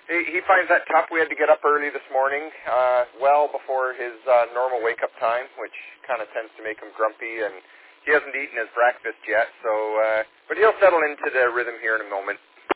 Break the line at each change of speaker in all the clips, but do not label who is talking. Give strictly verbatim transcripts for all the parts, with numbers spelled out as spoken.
He, he finds that tough. We had to get up early this morning, uh, well before his uh, normal wake-up time, which kind of tends to make him grumpy, and he hasn't eaten his breakfast yet, so, uh, but he'll settle into the rhythm here in a moment.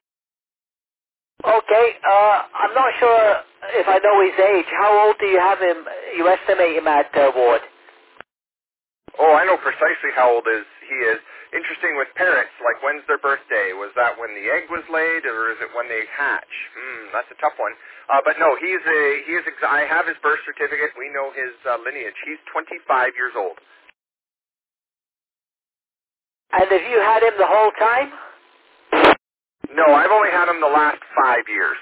Okay, uh, I'm not sure if I know his age. How old do you have him, you estimate him at, uh, Ward?
Oh, I know precisely how old is he is. Interesting with parrots, like when's their birthday? Was that when the egg was laid, or is it when they hatch? Hmm, that's a tough one. Uh, but no, he's a, he is, ex- I have his birth certificate. We know his uh, lineage. He's twenty-five years old.
And have you had him the whole time?
No, I've only had him the last five years.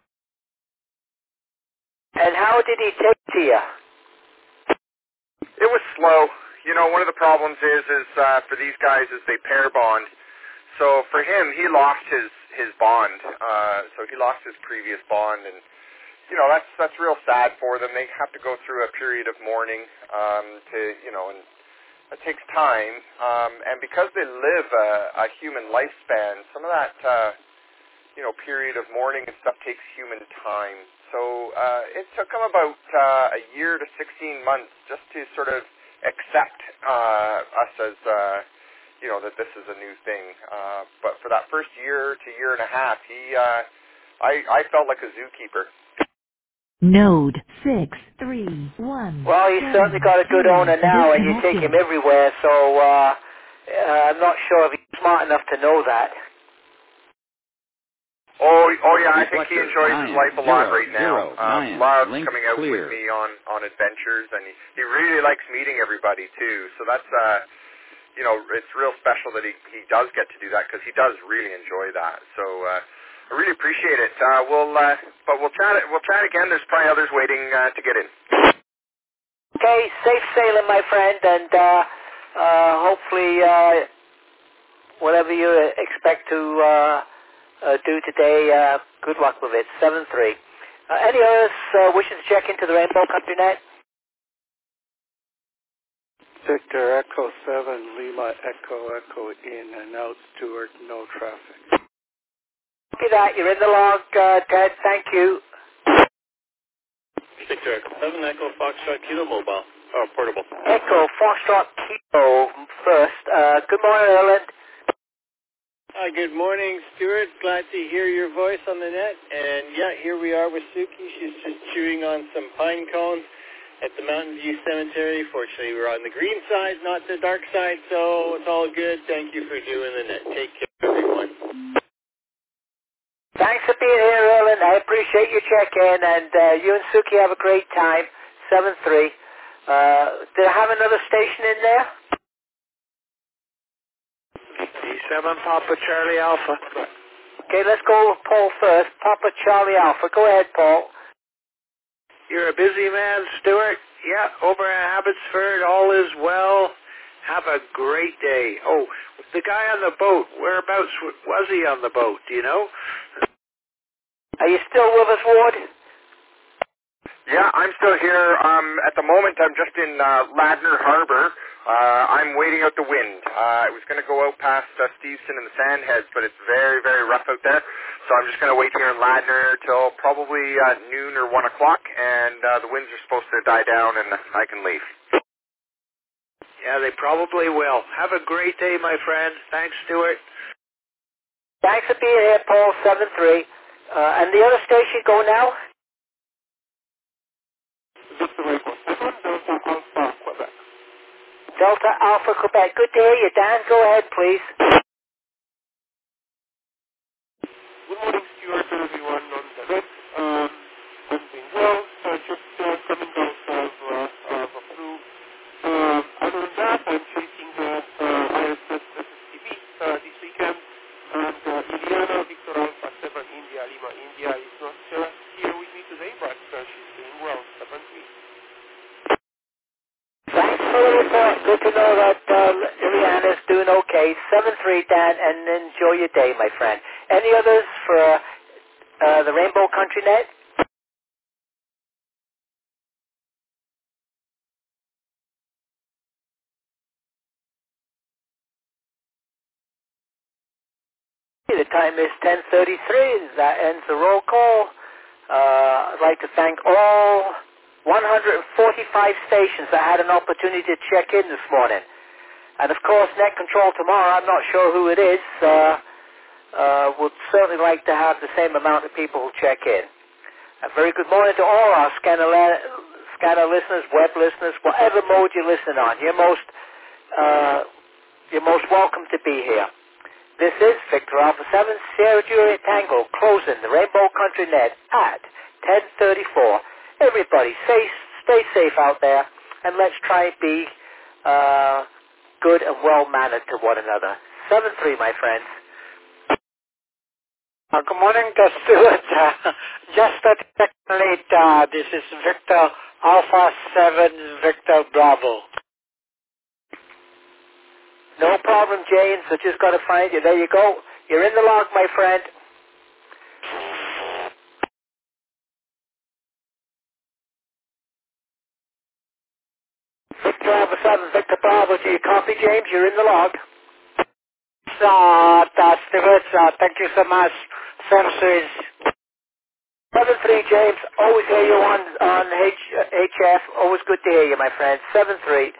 And how did he take to you?
It was slow. You know, one of the problems is, is uh, for these guys is they pair bond. So for him, he lost his, his bond. Uh, so he lost his previous bond, and you know that's that's real sad for them. They have to go through a period of mourning um, to you know, and it takes time. Um, and because they live a, a human lifespan, some of that uh, you know period of mourning and stuff takes human time. So uh, it took him about uh, a year to sixteen months just to sort of accept uh, us as, uh, you know, that this is a new thing. Uh, but for that first year to year and a half, he, uh, I, I felt like a zookeeper.
Node six three one.
Well, he's certainly got a good owner now, and you take him everywhere, so uh, uh, I'm not sure if he's smart enough to know that.
Oh, oh yeah, I think he enjoys his life a lot right now. Um, loves coming out with me on, on adventures, and he, he really likes meeting everybody, too. So that's, uh, you know, it's real special that he, he does get to do that, because he does really enjoy that. So uh, I really appreciate it. Uh, we'll, uh, but we'll chat, we'll chat again. There's probably others waiting uh, to get in.
Okay, safe sailing, my friend, and uh, uh, hopefully uh, whatever you expect to... Uh, Uh, do today, uh, good luck with it, seven three. Uh, any others uh, wishing to check into the Rainbow Country Net?
Victor Echo seven, Lima Echo Echo in and out, Stewart, no traffic.
Copy that, you're in the log, uh, Ted, thank you.
Victor Echo seven, Echo Foxtrot Kilo Mobile, oh, portable.
Echo Foxtrot Kilo first. Uh, good morning, Erland.
Hi, good morning, Stuart. Glad to hear your voice on the net. And yeah, here we are with Suki. She's just chewing on some pine cones at the Mountain View Cemetery. Fortunately, we're on the green side, not the dark side, so it's all good. Thank you for doing the net. Take care, everyone.
Thanks for being here, Erland. I appreciate your check-in, and uh, you and Suki have a great time. seven three. Uh, did I have another station in there?
D seven, Papa Charlie Alpha.
Okay, let's go with Paul first. Papa Charlie Alpha. Go ahead, Paul.
You're a busy man, Stuart. Yeah, over in Abbotsford, all is well. Have a great day. Oh, the guy on the boat, whereabouts was he on the boat, do you know?
Are you still with us, Ward?
Yeah, I'm still here. Um, at the moment, I'm just in uh, Ladner Harbor. Uh, I'm waiting out the wind. Uh, I was going to go out past uh, Stevenson and the Sandheads, but it's very, very rough out there. So I'm just going to wait here in Ladner till probably uh, noon or one o'clock, and uh, the winds are supposed to die down, and I can leave.
Yeah, they probably will. Have a great day, my friend. Thanks, Stuart.
Thanks for being here, Paul, seven three. Uh, and the other station, go now? Delta Alpha Quebec. Good to hear you, Dan. Go ahead, please.
Good morning, Stuart, and everyone on the net. Um, I'm doing well. Uh, just uh, coming down south uh, of a flu. Um, other than that, I'm chasing the uh, I S S S S T V uh, this weekend. And uh, Indiana, Victor Alpha seven, India, Lima, India is not uh, here with me today, but uh, she's doing well. seven three.
Thanks for the report. Good to know that uh, Iliana's doing okay. seven three, Dan, and enjoy your day, my friend. Any others for uh, the Rainbow Country Net? The time is ten thirty-three. That ends the roll call. I'd like to thank all one hundred forty-five stations that had an opportunity to check in this morning. And, of course, Net Control tomorrow, I'm not sure who it is, uh, uh, would certainly like to have the same amount of people who check in. A very good morning to all our scanner, scanner listeners, web listeners, whatever mode you're listening on. You're most, uh, you're most welcome to be here. This is Victor Alpha seven, Sierra Juliet Tango, closing the Rainbow Country Net at ten thirty-four. Everybody, stay, stay safe out there, and let's try and be uh, good and well-mannered to one another. seven three, my friends.
Uh, good morning, to Stuart. Uh, just a second late. Uh, this is Victor Alpha seven, Victor Bravo.
No problem, James. I just got to find you. There you go. You're in the log, my friend. Victor Alpha seven, Victor Bravo. Do you copy, James? You're in the log.
Uh, uh, Stuart, uh, thank you so much. Services.
seven three, James. Always hear you on, on H, uh, H F. Always good to hear you, my friend. seven three.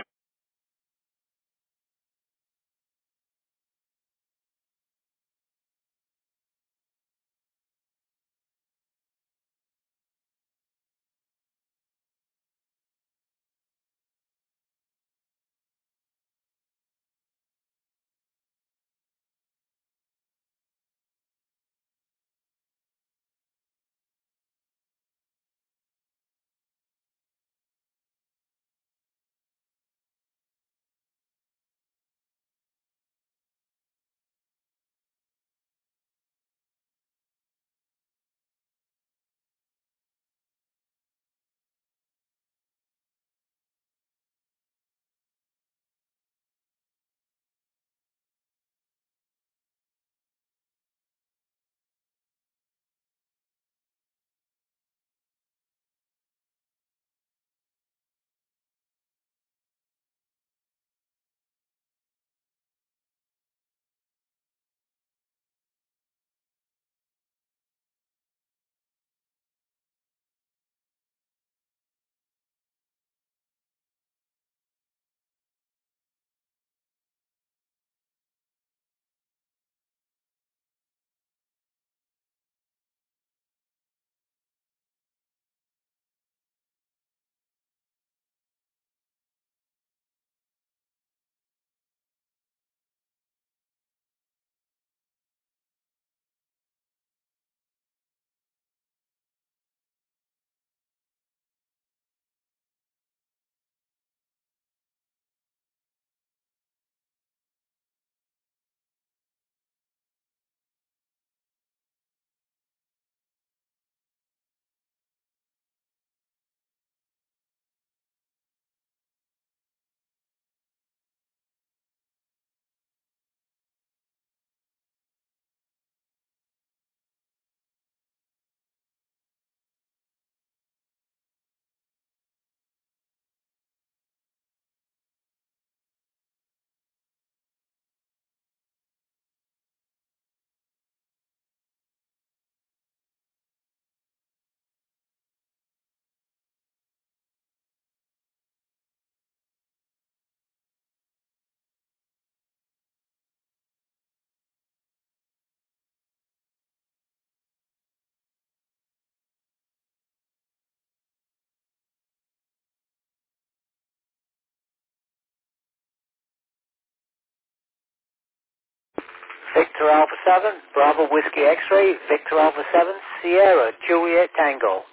Victor Alpha seven, Bravo Whiskey X-Ray, Victor Alpha seven, Sierra Juliet Tango.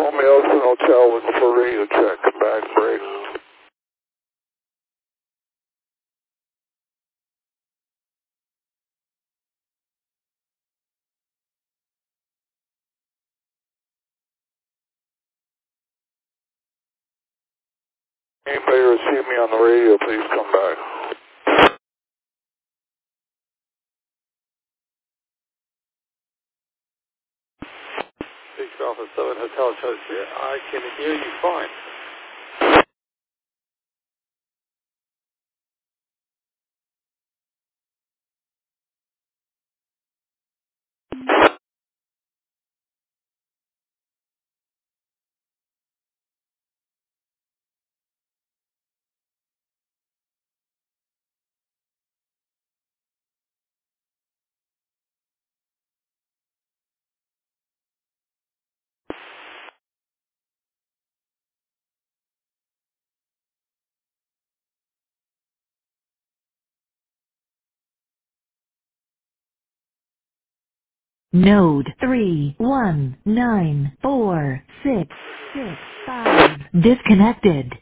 Romeo Elson Hotel with for radio check. Come back, break. Anybody receive me on the radio, please come back. Six Alpha seven Hotel Chelsea. I can hear you fine.
Node three one nine four six six five disconnected.